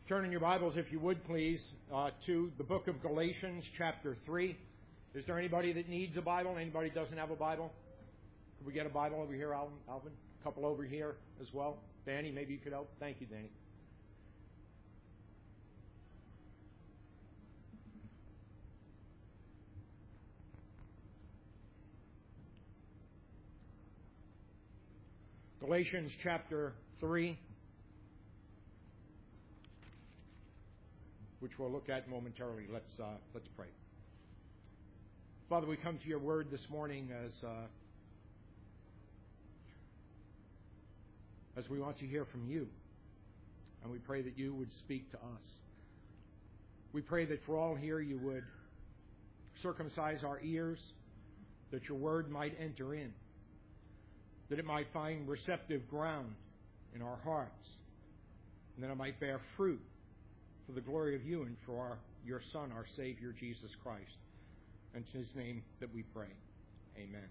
Turn in your Bibles, if you would please, to the book of Galatians, chapter 3. Is there anybody that needs a Bible? Anybody doesn't have a Bible? Could we get a Bible over here, Alvin? A couple over here as well. Danny, maybe you could help. Thank you, Danny. Galatians chapter 3, which we'll look at momentarily. Let's pray. Father, we come to your word this morning as we want to hear from you, and we pray that you would speak to us. We pray that for all here you would circumcise our ears, that your word might enter in, that it might find receptive ground in our hearts, and that it might bear fruit for the glory of you and for your Son, our Savior, Jesus Christ. And it's in his name that we pray. Amen.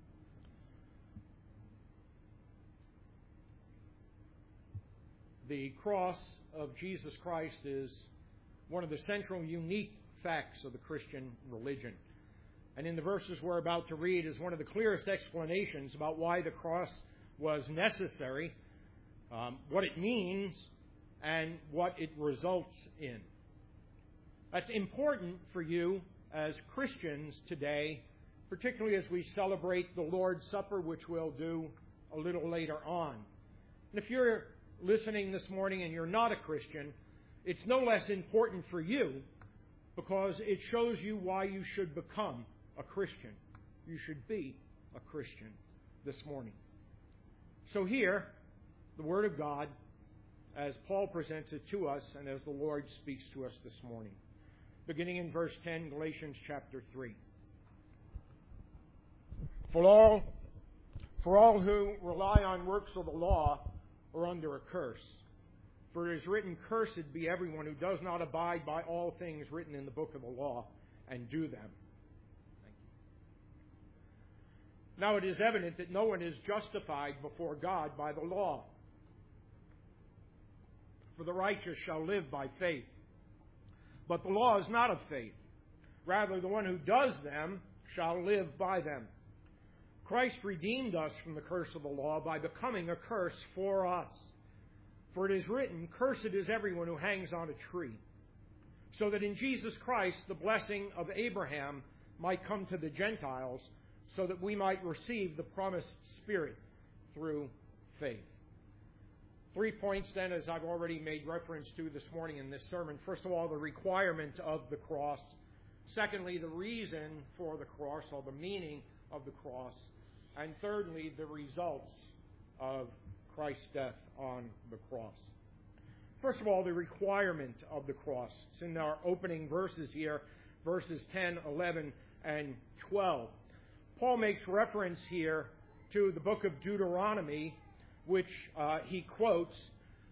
The cross of Jesus Christ is one of the central, unique facts of the Christian religion. And in the verses we're about to read is one of the clearest explanations about why the cross was necessary, what it means, and what it results in. That's important for you as Christians today, particularly as we celebrate the Lord's Supper, which we'll do a little later on. And if you're listening this morning and you're not a Christian, it's no less important for you because it shows you why you should become a Christian. You should be a Christian this morning. So here, the Word of God, as Paul presents it to us and as the Lord speaks to us this morning. Beginning in verse 10, Galatians chapter 3. For all who rely on works of the law are under a curse. For it is written, "Cursed be everyone who does not abide by all things written in the book of the law and do them." Now it is evident that no one is justified before God by the law. For the righteous shall live by faith. But the law is not of faith. Rather, the one who does them shall live by them. Christ redeemed us from the curse of the law by becoming a curse for us. For it is written, "Cursed is everyone who hangs on a tree," so that in Jesus Christ the blessing of Abraham might come to the Gentiles, so that we might receive the promised Spirit through faith. 3 points then, as I've already made reference to this morning in this sermon. First of all, the requirement of the cross. Secondly, the reason for the cross, or the meaning of the cross. And thirdly, the results of Christ's death on the cross. First of all, the requirement of the cross. It's in our opening verses here, verses 10, 11, and 12. Paul makes reference here to the book of Deuteronomy, which he quotes,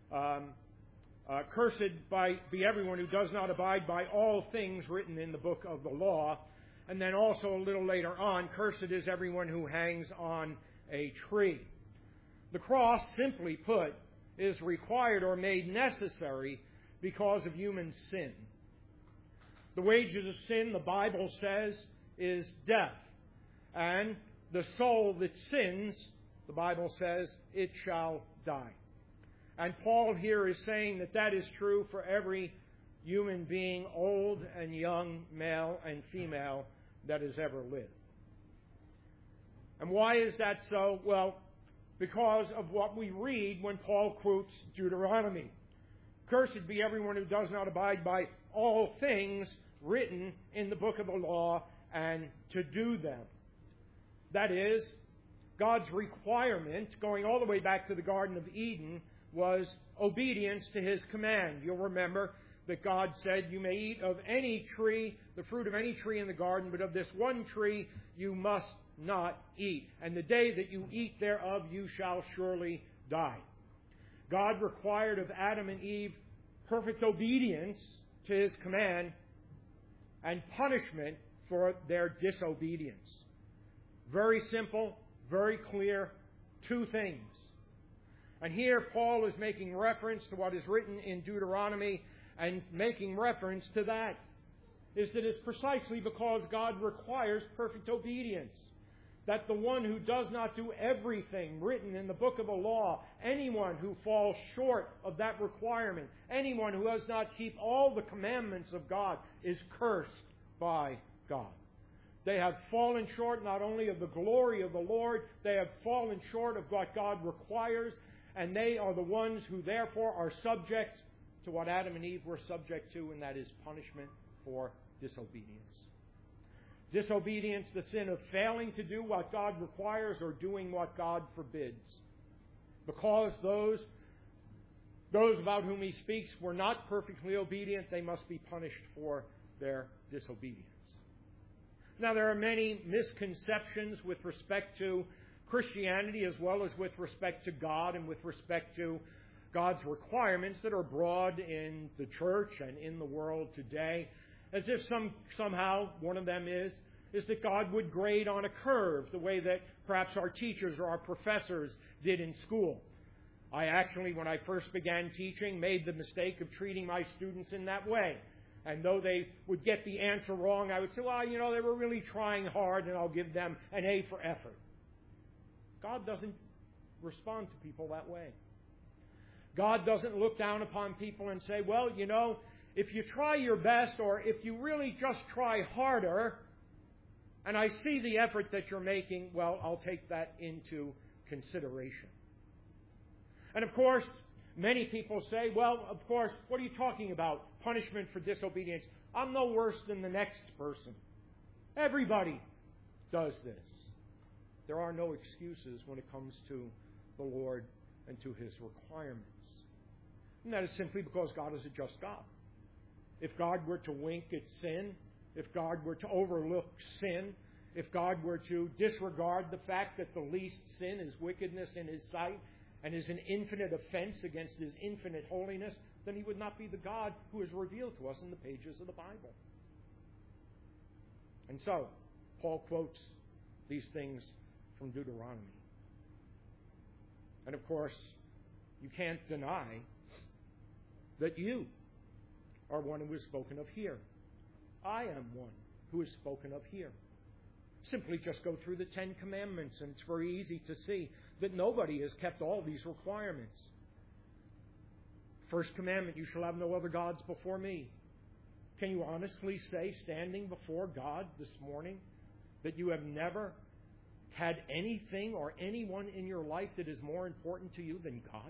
"Cursed be everyone who does not abide by all things written in the book of the law." And then also a little later on, "Cursed is everyone who hangs on a tree." The cross, simply put, is required or made necessary because of human sin. The wages of sin, the Bible says, is death. And the soul that sins, the Bible says, it shall die. And Paul here is saying that that is true for every human being, old and young, male and female, that has ever lived. And why is that so? Well, because of what we read when Paul quotes Deuteronomy. "Cursed be everyone who does not abide by all things written in the book of the law and to do them." That is, God's requirement, going all the way back to the Garden of Eden, was obedience to his command. You'll remember that God said, "You may eat of any tree, the fruit of any tree in the garden, but of this one tree you must not eat. And the day that you eat thereof, you shall surely die." God required of Adam and Eve perfect obedience to his command and punishment for their disobedience. Very simple, very clear, two things. And here Paul is making reference to what is written in Deuteronomy, and making reference to that is that it's precisely because God requires perfect obedience that the one who does not do everything written in the book of the law, anyone who falls short of that requirement, anyone who does not keep all the commandments of God, is cursed by God. They have fallen short not only of the glory of the Lord, they have fallen short of what God requires, and they are the ones who therefore are subject to what Adam and Eve were subject to, and that is punishment for disobedience. Disobedience, the sin of failing to do what God requires or doing what God forbids. Because those about whom he speaks were not perfectly obedient, they must be punished for their disobedience. Now, there are many misconceptions with respect to Christianity as well as with respect to God and with respect to God's requirements that are broad in the church and in the world today. As if somehow one of them is that God would grade on a curve the way that perhaps our teachers or our professors did in school. I actually, when I first began teaching, made the mistake of treating my students in that way. And though they would get the answer wrong, I would say, well, they were really trying hard, and I'll give them an A for effort. God doesn't respond to people that way. God doesn't look down upon people and say, well, if you try your best, or if you really just try harder, and I see the effort that you're making, well, I'll take that into consideration. And of course, many people say, well, of course, what are you talking about? Punishment for disobedience. I'm no worse than the next person. Everybody does this. There are no excuses when it comes to the Lord and to His requirements. And that is simply because God is a just God. If God were to wink at sin, if God were to overlook sin, if God were to disregard the fact that the least sin is wickedness in His sight and is an infinite offense against His infinite holiness, then He would not be the God who is revealed to us in the pages of the Bible. And so, Paul quotes these things from Deuteronomy. And of course, you can't deny that you are one who is spoken of here. I am one who is spoken of here. Simply just go through the Ten Commandments, and it's very easy to see that nobody has kept all these requirements. First commandment, you shall have no other gods before me. Can you honestly say, standing before God this morning, that you have never had anything or anyone in your life that is more important to you than God?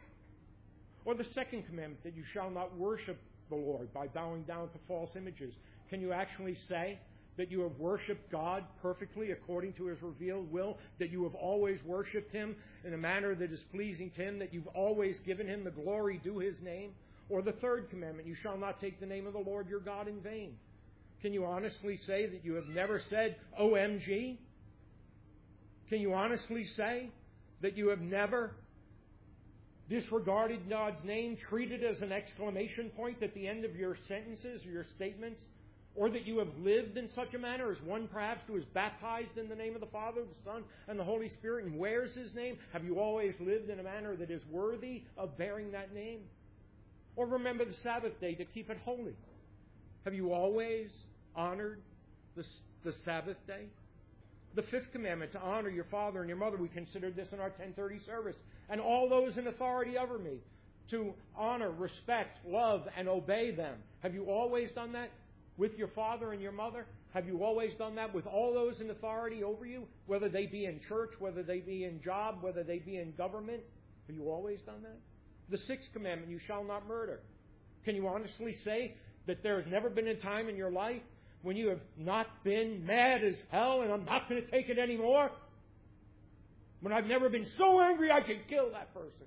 Or the second commandment, that you shall not worship the Lord by bowing down to false images. Can you actually say that you have worshipped God perfectly according to His revealed will, that you have always worshipped Him in a manner that is pleasing to Him, that you've always given Him the glory due His name? Or the third commandment, you shall not take the name of the Lord your God in vain. Can you honestly say that you have never said OMG? Can you honestly say that you have never disregarded God's name, treated as an exclamation point at the end of your sentences or your statements? Or that you have lived in such a manner as one perhaps who is baptized in the name of the Father, the Son, and the Holy Spirit and wears His name? Have you always lived in a manner that is worthy of bearing that name? Or remember the Sabbath day to keep it holy. Have you always honored the Sabbath day? The fifth commandment, to honor your father and your mother. We considered this in our 10:30 service. And all those in authority over me, to honor, respect, love, and obey them. Have you always done that with your father and your mother? Have you always done that with all those in authority over you? Whether they be in church, whether they be in job, whether they be in government. Have you always done that? The sixth commandment, you shall not murder. Can you honestly say that there has never been a time in your life when you have not been mad as hell and I'm not going to take it anymore? When I've never been so angry I could kill that person.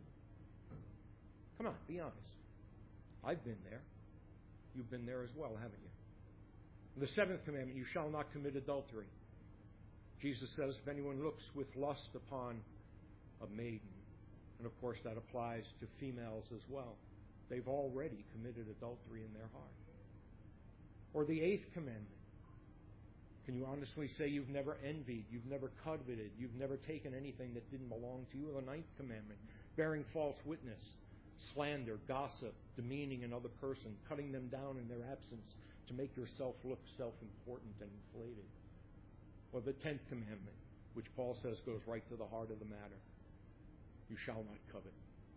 Come on, be honest. I've been there. You've been there as well, haven't you? The seventh commandment, you shall not commit adultery. Jesus says, if anyone looks with lust upon a maiden, and of course that applies to females as well, they've already committed adultery in their heart. Or the eighth commandment, can you honestly say you've never envied, you've never coveted, you've never taken anything that didn't belong to you? Or the ninth commandment, bearing false witness, slander, gossip, demeaning another person, cutting them down in their absence to make yourself look self-important and inflated. Or the 10th commandment, which Paul says goes right to the heart of the matter. You shall not covet.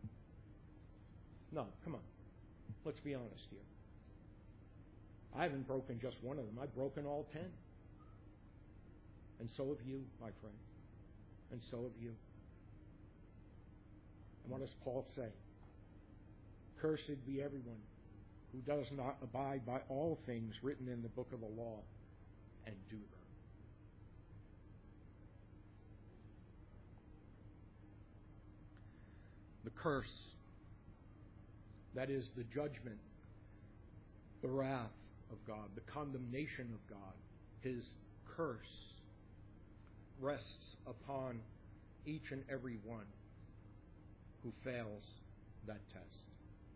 No, come on. Let's be honest here. I haven't broken just one of them. I've broken all 10. And so have you, my friend. And so have you. And what does Paul say? Cursed be everyone who does not abide by all things written in the book of the law and do them. The curse, that is the judgment, the wrath of God, the condemnation of God, His curse rests upon each and every one who fails that test.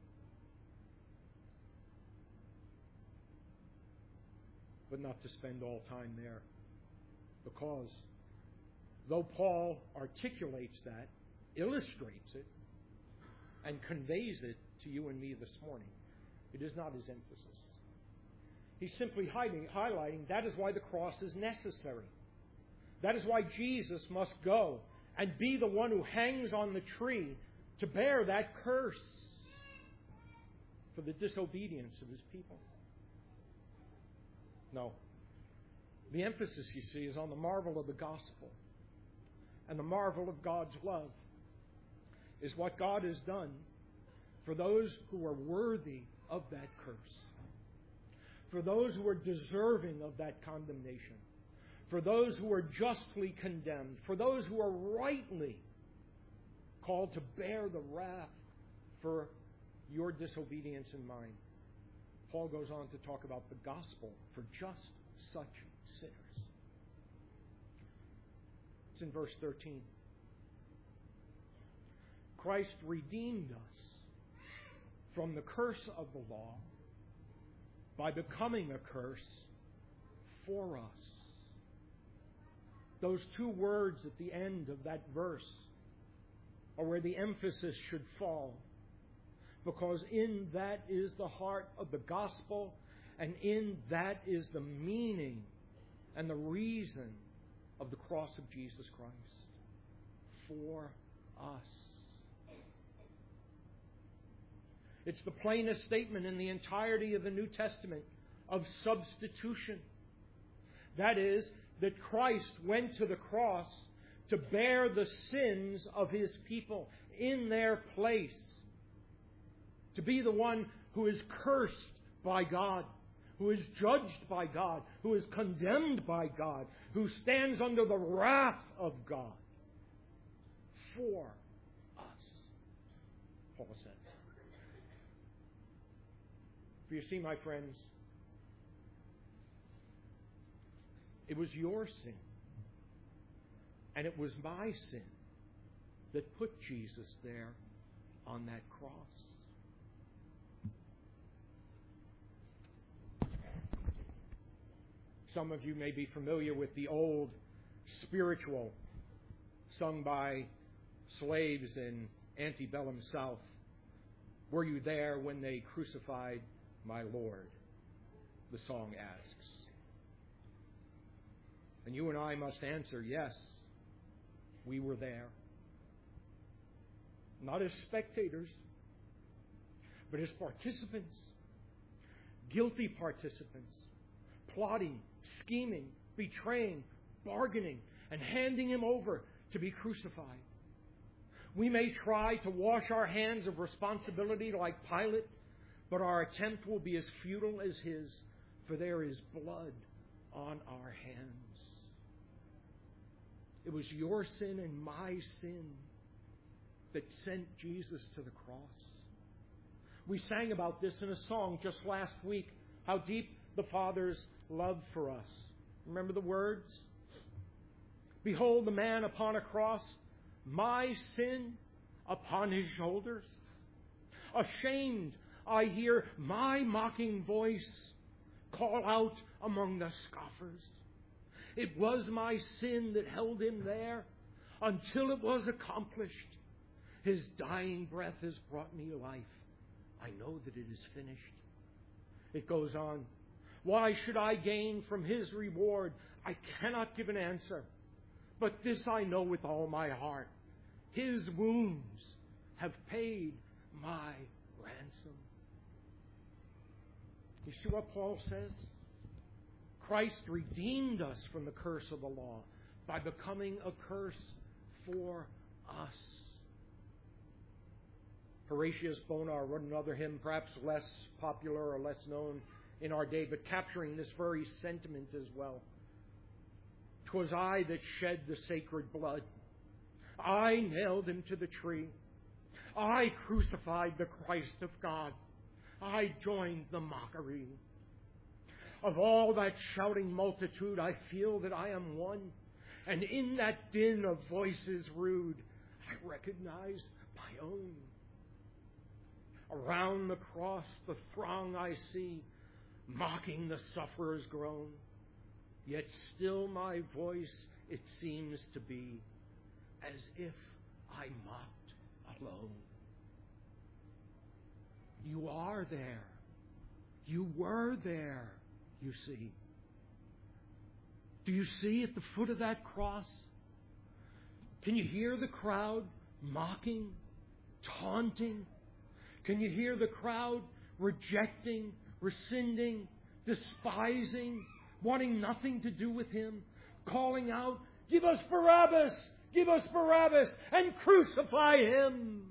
But not to spend all time there, because though Paul articulates that, illustrates it, and conveys it to you and me this morning, it is not his emphasis. He's simply highlighting that is why the cross is necessary. That is why Jesus must go and be the one who hangs on the tree to bear that curse for the disobedience of His people. No. The emphasis, you see, is on the marvel of the gospel. And the marvel of God's love is what God has done for those who are worthy of that curse, for those who are deserving of that condemnation, for those who are justly condemned, for those who are rightly called to bear the wrath for your disobedience and mine. Paul goes on to talk about the gospel for just such sinners. It's in verse 13. Christ redeemed us from the curse of the law by becoming a curse for us. Those two words at the end of that verse are where the emphasis should fall, because in that is the heart of the gospel, and in that is the meaning and the reason of the cross of Jesus Christ for us. It's the plainest statement in the entirety of the New Testament of substitution. That is, that Christ went to the cross to bear the sins of His people in their place. To be the one who is cursed by God, who is judged by God, who is condemned by God, who stands under the wrath of God for us, Paul says. For you see, my friends, it was your sin, and it was my sin that put Jesus there on that cross. Some of you may be familiar with the old spiritual sung by slaves in antebellum South. Were you there when they crucified my Lord? The song asks. And you and I must answer, yes, we were there. Not as spectators, but as participants. Guilty participants. Plotting, scheming, betraying, bargaining, and handing Him over to be crucified. We may try to wash our hands of responsibility like Pilate, but our attempt will be as futile as his, for there is blood on our hands. It was your sin and my sin that sent Jesus to the cross. We sang about this in a song just last week, how deep the Father's love for us. Remember the words? Behold the man upon a cross, my sin upon His shoulders. Ashamed, I hear my mocking voice call out among the scoffers. It was my sin that held Him there until it was accomplished. His dying breath has brought me life. I know that it is finished. It goes on. Why should I gain from His reward? I cannot give an answer. But this I know with all my heart. His wounds have paid my ransom. You see what Paul says? Christ redeemed us from the curse of the law by becoming a curse for us. Horatius Bonar wrote another hymn, perhaps less popular or less known in our day, but capturing this very sentiment as well. "'Twas I that shed the sacred blood. I nailed Him to the tree. I crucified the Christ of God. I joined the mockery. Of all that shouting multitude, I feel that I am one. And in that din of voices rude, I recognize my own. Around the cross the throng I see, mocking the sufferer's groan. Yet still my voice, it seems to be, as if I mocked alone." You are there. You were there, you see. Do you see at the foot of that cross? Can you hear the crowd mocking, taunting? Can you hear the crowd rejecting, rescinding, despising, wanting nothing to do with Him, calling out, "Give us Barabbas! Give us Barabbas! And crucify Him!"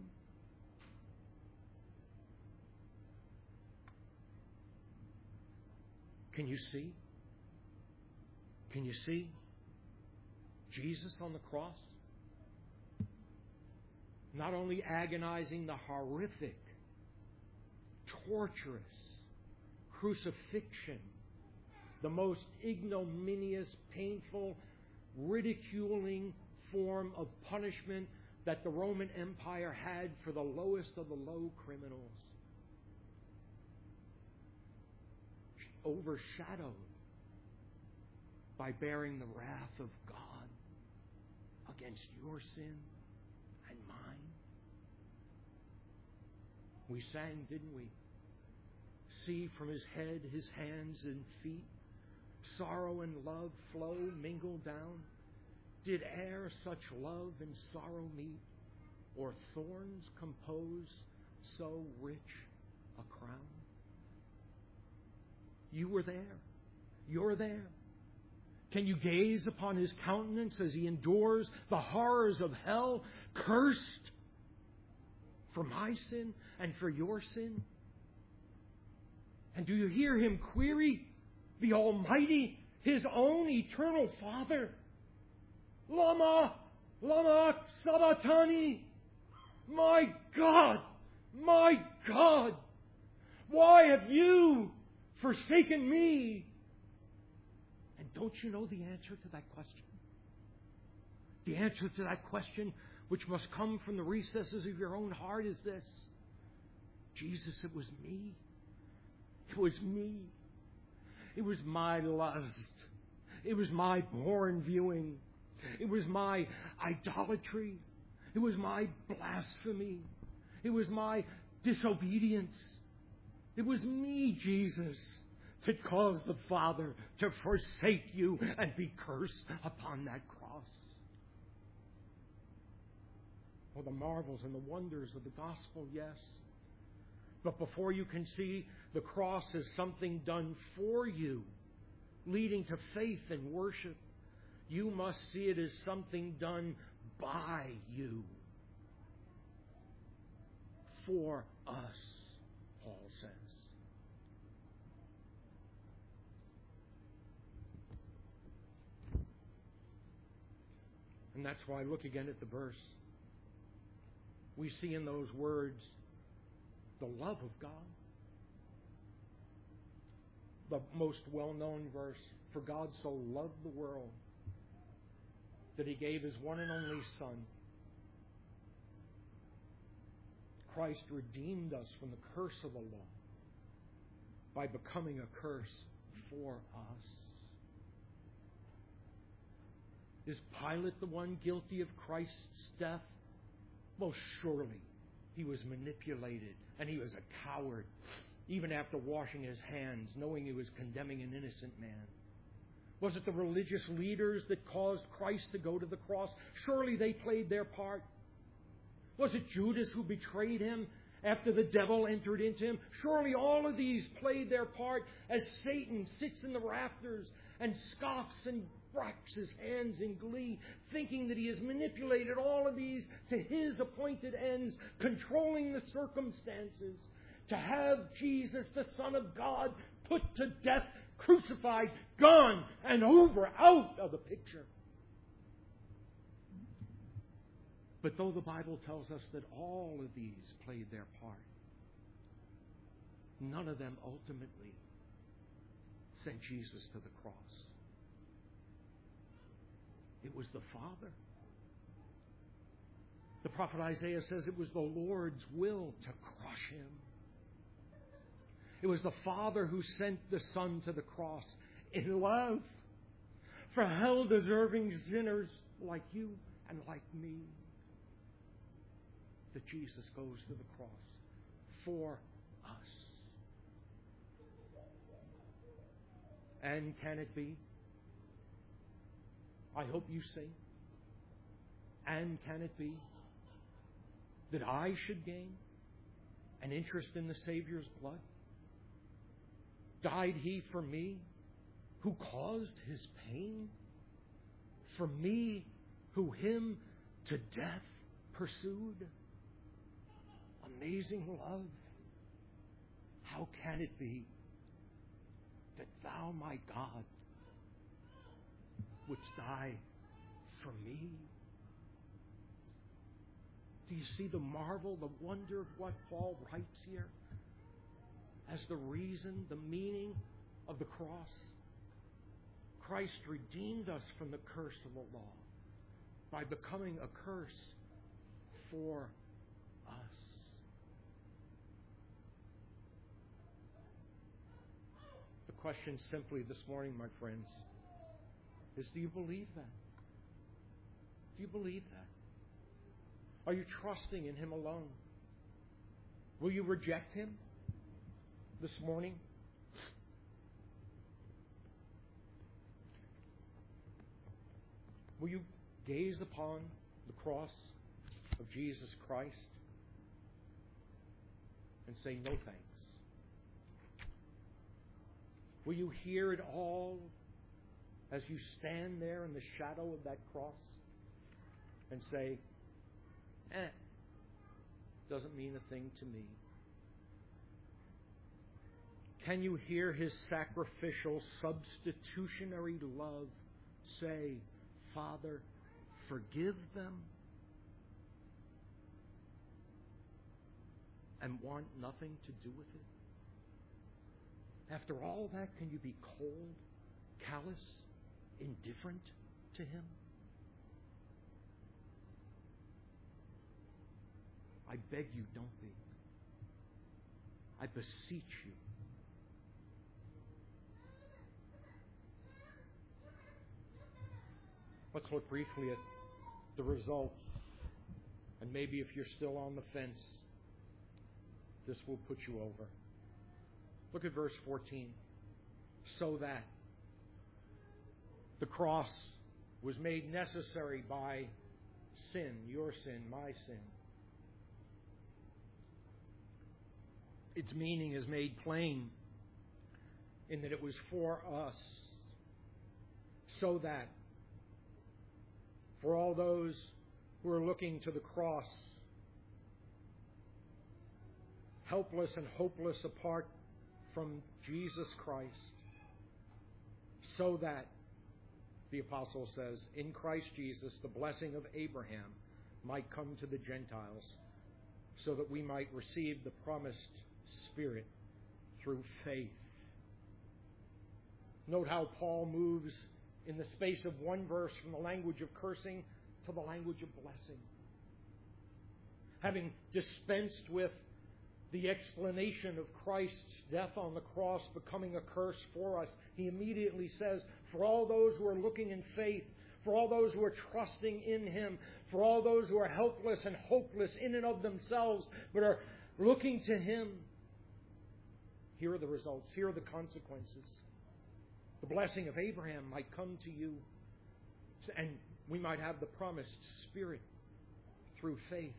Can you see? Can you see Jesus on the cross? Not only agonizing the horrific, torturous crucifixion, the most ignominious, painful, ridiculing form of punishment that the Roman Empire had for the lowest of the low criminals, overshadowed by bearing the wrath of God against your sin and mine. We sang, didn't we? See from His head, His hands and feet, sorrow and love flow, mingle down. Did e'er such love and sorrow meet, or thorns compose so rich a crown? You were there. You're there. Can you gaze upon His countenance as He endures the horrors of hell, cursed for my sin and for your sin? And do you hear Him query the Almighty, His own eternal Father? Lama, lama sabachthani. My God, why have you forsaken me? And don't you know the answer to that question? The answer to that question, which must come from the recesses of your own heart, is this: Jesus, it was me. It was me. It was my lust. It was my porn viewing. It was my idolatry. It was my blasphemy. It was my disobedience. It was me, Jesus, that caused the Father to forsake you and be cursed upon that cross. Oh, the marvels and the wonders of the gospel, yes. But before you can see the cross as something done for you, leading to faith and worship, you must see it as something done by you. For us, Paul says. And that's why, look again at the verse. We see in those words the love of God. The most well-known verse, for God so loved the world that He gave His one and only Son. Christ redeemed us from the curse of the law by becoming a curse for us. Is Pilate the one guilty of Christ's death? Most surely he was manipulated and he was a coward, even after washing his hands, knowing he was condemning an innocent man. Was it the religious leaders that caused Christ to go to the cross? Surely they played their part. Was it Judas who betrayed him after the devil entered into him? Surely all of these played their part as Satan sits in the rafters and scoffs and wraps his hands in glee, thinking that he has manipulated all of these to his appointed ends, controlling the circumstances, to have Jesus, the Son of God, put to death, crucified, gone, and over, out of the picture. But though the Bible tells us that all of these played their part, none of them ultimately sent Jesus to the cross. It was the Father. The prophet Isaiah says it was the Lord's will to crush him. It was the Father who sent the Son to the cross in love for hell-deserving sinners like you and like me. That Jesus goes to the cross for us. And can it be? I hope you sing. And can it be that I should gain an interest in the Savior's blood? Died He for me, who caused His pain? For me, who Him to death pursued? Amazing love. How can it be that Thou, my God, wouldst die for me? Do you see the marvel, the wonder of what Paul writes here as the reason, the meaning of the cross? Christ redeemed us from the curse of the law by becoming a curse for us. The question simply this morning, my friends, is do you believe that? Do you believe that? Are you trusting in Him alone? Will you reject Him this morning? Will you gaze upon the cross of Jesus Christ and say no thanks? Will you hear it all as you stand there in the shadow of that cross and say, doesn't mean a thing to me? Can you hear His sacrificial, substitutionary love say, Father, forgive them, and want nothing to do with it? After all that, can you be cold, callous, indifferent to Him? I beg you, don't be. I beseech you. Let's look briefly at the results. And maybe if you're still on the fence, this will put you over. Look at verse 14. So that the cross was made necessary by sin, your sin, my sin. Its meaning is made plain in that it was for us, so that for all those who are looking to the cross, helpless and hopeless apart from Jesus Christ, so that, the apostle says, in Christ Jesus, the blessing of Abraham might come to the Gentiles, so that we might receive the promised Spirit through faith. Note how Paul moves in the space of one verse from the language of cursing to the language of blessing. Having dispensed with the explanation of Christ's death on the cross becoming a curse for us, he immediately says, for all those who are looking in faith, for all those who are trusting in Him, for all those who are helpless and hopeless in and of themselves, but are looking to Him. Here are the results. Here are the consequences. The blessing of Abraham might come to you, and we might have the promised Spirit through faith.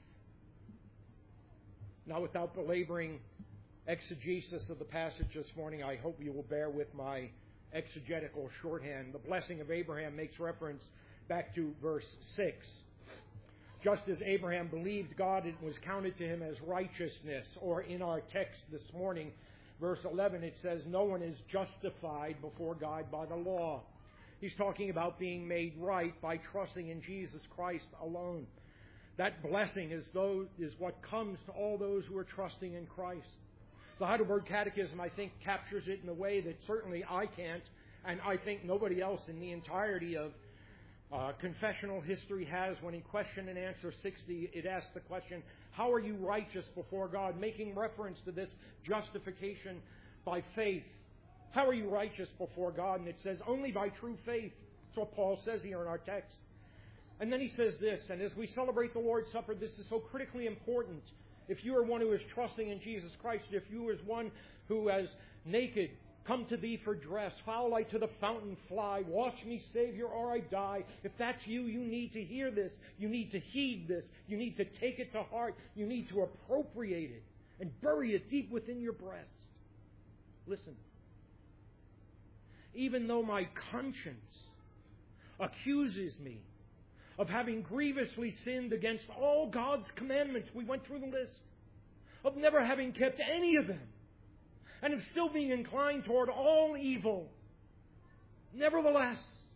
Now, without belaboring exegesis of the passage this morning, I hope you will bear with my exegetical shorthand. The blessing of Abraham makes reference back to verse 6. Just as Abraham believed God, it was counted to him as righteousness. Or in our text this morning, verse 11, it says, no one is justified before God by the law. He's talking about being made right by trusting in Jesus Christ alone. That blessing is what comes to all those who are trusting in Christ. The Heidelberg Catechism, I think, captures it in a way that certainly I can't, and I think nobody else in the entirety of confessional history has. When in Question and Answer 60, it asks the question, how are you righteous before God? Making reference to this justification by faith. How are you righteous before God? And it says, only by true faith. That's what Paul says here in our text. And then he says this, and as we celebrate the Lord's Supper, this is so critically important. If you are one who is trusting in Jesus Christ, if you are one who has naked, come to thee for dress, foul I to the fountain fly, wash me, Savior, or I die. If that's you, you need to hear this. You need to heed this. You need to take it to heart. You need to appropriate it and bury it deep within your breast. Listen. Even though my conscience accuses me of having grievously sinned against all God's commandments, we went through the list, of never having kept any of them, and of still being inclined toward all evil, nevertheless,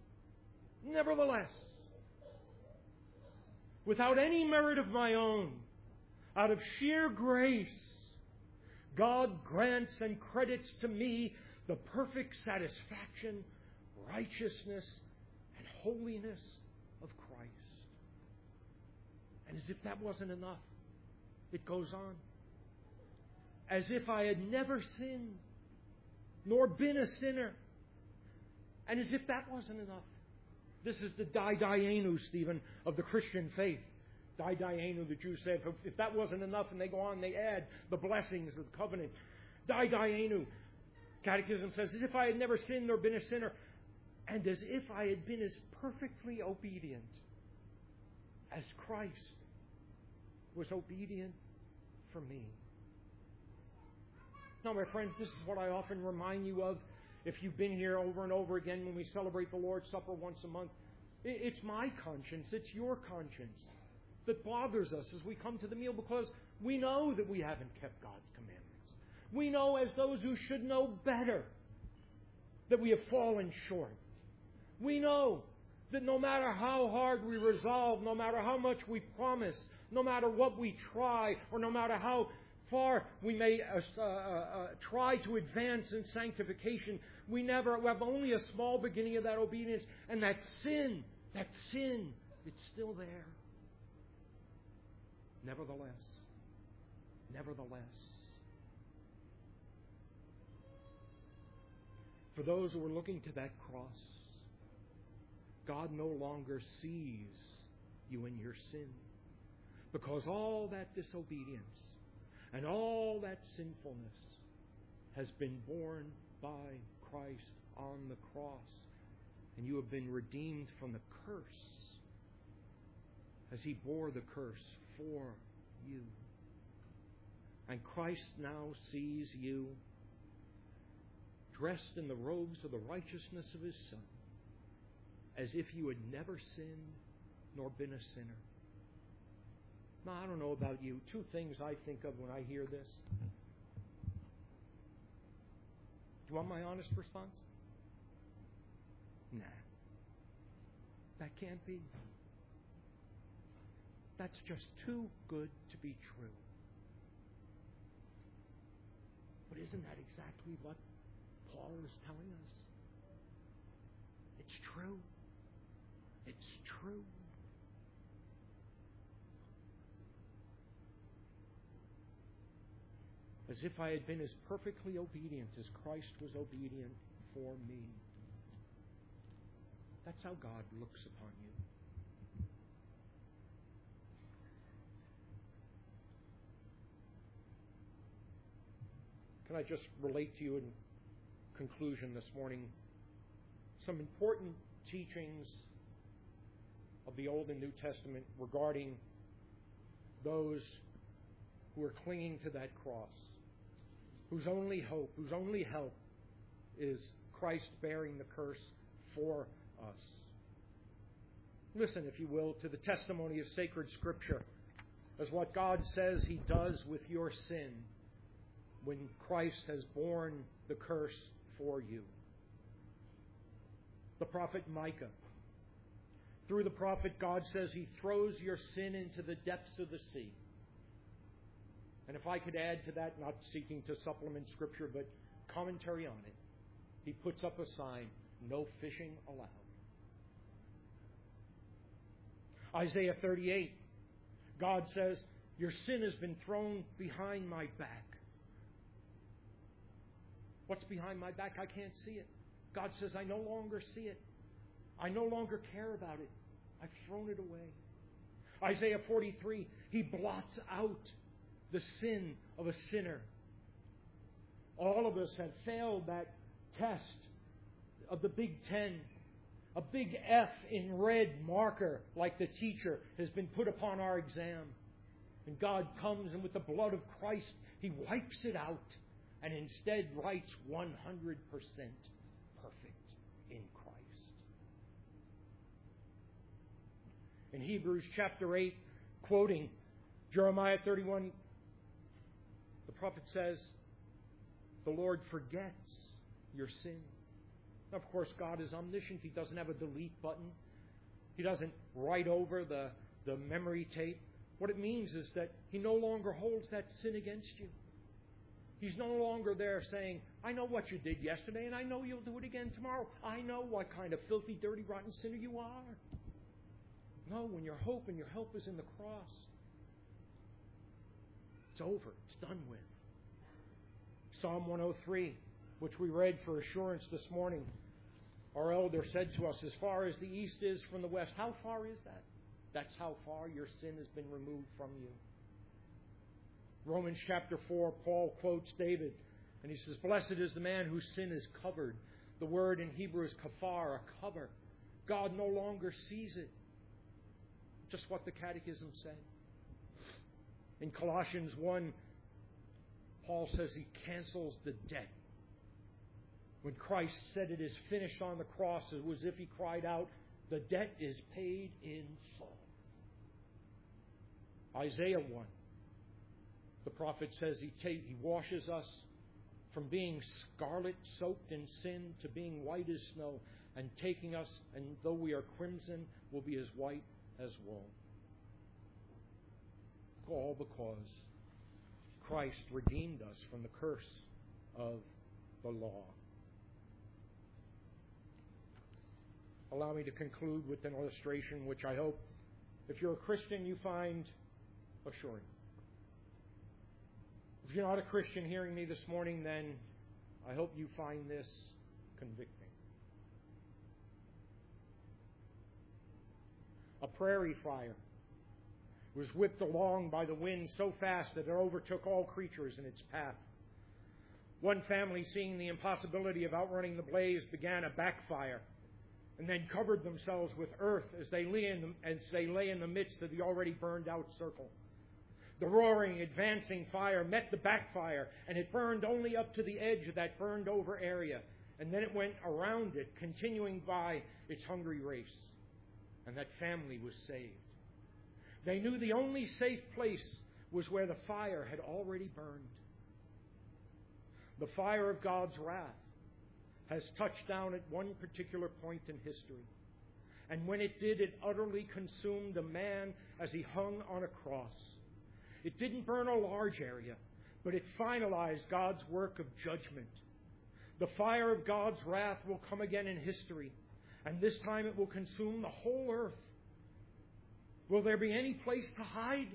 without any merit of my own, out of sheer grace, God grants and credits to me the perfect satisfaction, righteousness, and holiness of Christ. And as if that wasn't enough, it goes on. As if I had never sinned, nor been a sinner. And as if that wasn't enough. This is the Didaienu, Stephen, of the Christian faith. Didaienu, the Jews say, if that wasn't enough, and they go on, they add the blessings of the covenant. Didaienu, Catechism says, as if I had never sinned nor been a sinner, and as if I had been as perfectly obedient as Christ was obedient for me. Now, my friends, this is what I often remind you of if you've been here over and over again when we celebrate the Lord's Supper once a month. It's my conscience, it's your conscience that bothers us as we come to the meal, because we know that we haven't kept God's commandments. We know, as those who should know better, that we have fallen short. We know that no matter how hard we resolve, no matter how much we promise, no matter what we try, or no matter how far we may try to advance in sanctification, we have only a small beginning of that obedience, and that sin, it's still there. Nevertheless, for those who are looking to that cross, God no longer sees you in your sin, because all that disobedience and all that sinfulness has been borne by Christ on the cross, and you have been redeemed from the curse as He bore the curse for you. And Christ now sees you dressed in the robes of the righteousness of His Son, as if you had never sinned nor been a sinner. Now, I don't know about you. Two things I think of when I hear this. Do you want my honest response? Nah. That can't be. That's just too good to be true. But isn't that exactly what Paul is telling us? It's true. It's true. As if I had been as perfectly obedient as Christ was obedient for me. That's how God looks upon you. Can I just relate to you in conclusion this morning some important teachings of the Old and New Testament regarding those who are clinging to that cross, whose only hope, whose only help is Christ bearing the curse for us. Listen, if you will, to the testimony of sacred Scripture as what God says He does with your sin when Christ has borne the curse for you. The prophet Micah. Through the prophet, God says He throws your sin into the depths of the sea. And if I could add to that, not seeking to supplement Scripture, but commentary on it, He puts up a sign, no fishing allowed. Isaiah 38, God says, your sin has been thrown behind my back. What's behind my back? I can't see it. God says, I no longer see it. I no longer care about it. I've thrown it away. Isaiah 43, He blots out the sin of a sinner. All of us have failed that test of the Big Ten. A big F in red marker, like the teacher, has been put upon our exam. And God comes and with the blood of Christ, He wipes it out and instead writes 100% perfect in Christ. In Hebrews chapter 8, quoting Jeremiah 31, the prophet says, the Lord forgets your sin. Of course, God is omniscient. He doesn't have a delete button. He doesn't write over the memory tape. What it means is that He no longer holds that sin against you. He's no longer there saying, I know what you did yesterday, and I know you'll do it again tomorrow. I know what kind of filthy, dirty, rotten sinner you are. No, when your hope and your help is in the cross, it's over. It's done with. Psalm 103, which we read for assurance this morning, our elder said to us, as far as the east is from the west, how far is that? That's how far your sin has been removed from you. Romans chapter 4, Paul quotes David, and he says, blessed is the man whose sin is covered. The word in Hebrew is kafar, a cover. God no longer sees it. Just what the Catechism said. In Colossians 1, Paul says He cancels the debt. When Christ said it is finished on the cross, it was as if He cried out, the debt is paid in full. Isaiah 1, the prophet says He washes us from being scarlet soaked in sin to being white as snow, and taking us, and though we are crimson, will be as white as wool. All because Christ redeemed us from the curse of the law. Allow me to conclude with an illustration which I hope, if you're a Christian, you find assuring. If you're not a Christian hearing me this morning, then I hope you find this convicting. A prairie fire was whipped along by the wind so fast that it overtook all creatures in its path. One family, seeing the impossibility of outrunning the blaze, began a backfire and then covered themselves with earth as they lay in the midst of the already burned out circle. The roaring, advancing fire met the backfire, and it burned only up to the edge of that burned over area. And then it went around it, continuing by its hungry race. And that family was saved. They knew the only safe place was where the fire had already burned. The fire of God's wrath has touched down at one particular point in history. And when it did, it utterly consumed a man as he hung on a cross. It didn't burn a large area, but it finalized God's work of judgment. The fire of God's wrath will come again in history, and this time it will consume the whole earth. Will there be any place to hide?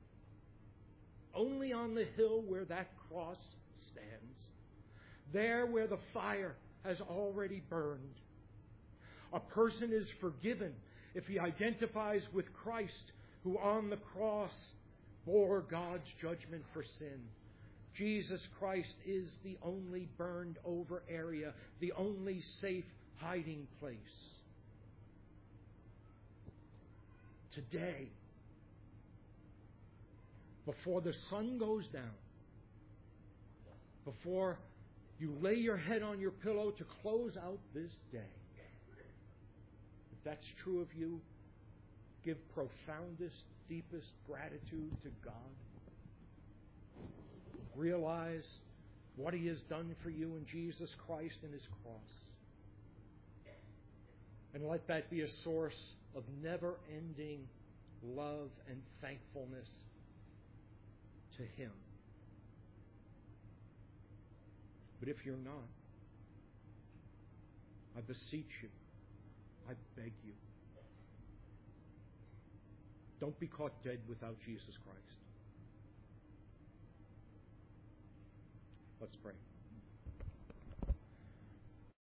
Only on the hill where that cross stands. There where the fire has already burned. A person is forgiven if he identifies with Christ, who on the cross bore God's judgment for sin. Jesus Christ is the only burned over area, the only safe hiding place. Today, before the sun goes down, before you lay your head on your pillow to close out this day, if that's true of you, give profoundest, deepest gratitude to God. Realize what He has done for you in Jesus Christ and His cross. And let that be a source of never-ending love and thankfulness to Him. But if you're not, I beseech you, I beg you, don't be caught dead without Jesus Christ. Let's pray.